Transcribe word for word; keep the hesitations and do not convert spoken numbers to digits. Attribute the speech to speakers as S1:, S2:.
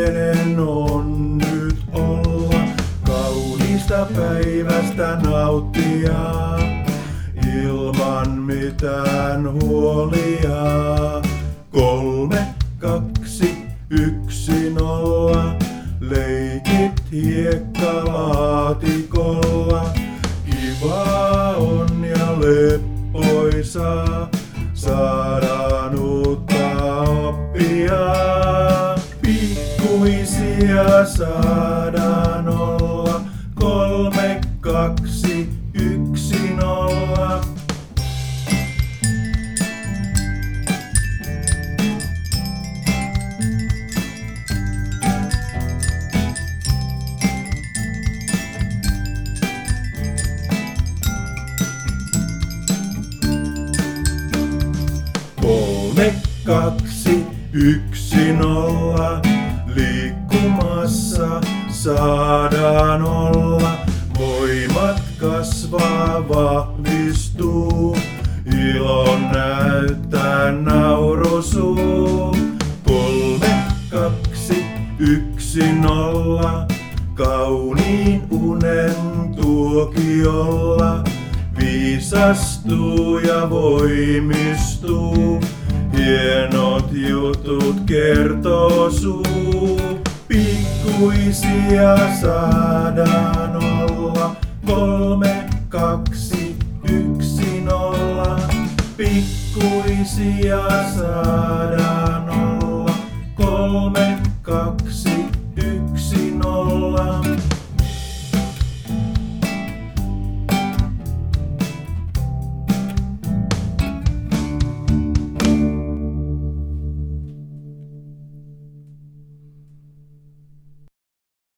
S1: pienen on nyt olla, kaunista päivästä nauttia, ilman mitään huolia. Kolme, kaksi, yksi, nolla, leikit hiekkalaatikolla. Kivaa on ja leppoisaa, saadaan uutta oppia. Pikkuisia saadaan olla, kolme, kaksi, yksi, nolla. Kolme, kaksi, yksi, nolla, liikkumassa saadaan olla. Voimat kasvaa, vahvistuu, ilon näyttää naurusuu. Kolme, kaksi, yksi, nolla, kauniin unen tuokiolla. Viisastuu ja voimistuu, hienot jutut kertoo suu. Pikkuisia saadaan olla, kolme, kaksi, yksi, nolla. Pikkuisia saadaan olla, kolme, kaksi,